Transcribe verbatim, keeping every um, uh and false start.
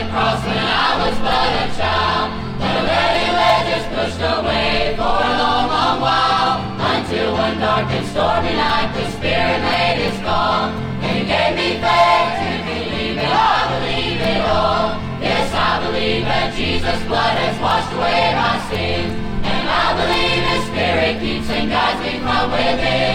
cross when I was but a child. The leaded ledges pushed away for a long, long while, until one dark and stormy night the Spirit made his call, and he gave me faith to believe it. I believe it all. Yes, I believe that Jesus' blood has washed away my sins, and I believe His Spirit keeps and guides me from within.